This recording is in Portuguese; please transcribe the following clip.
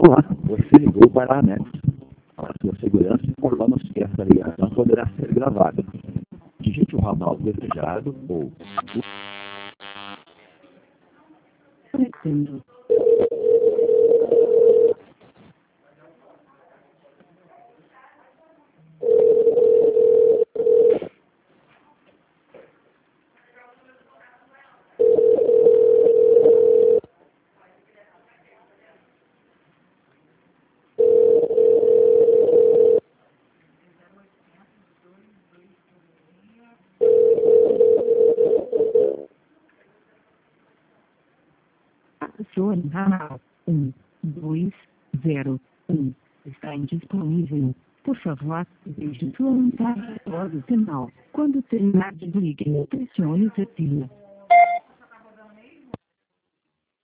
Olá, você ligou para a ANET. Para sua segurança, informamos que esta ligação poderá ser gravada. Digite o ramal desejado ou... Conectando. Adicione ramal 1201. Está indisponível. Por favor, deixe sua mensagem após o sinal. Quando terminar de ligar, pressione o certinho.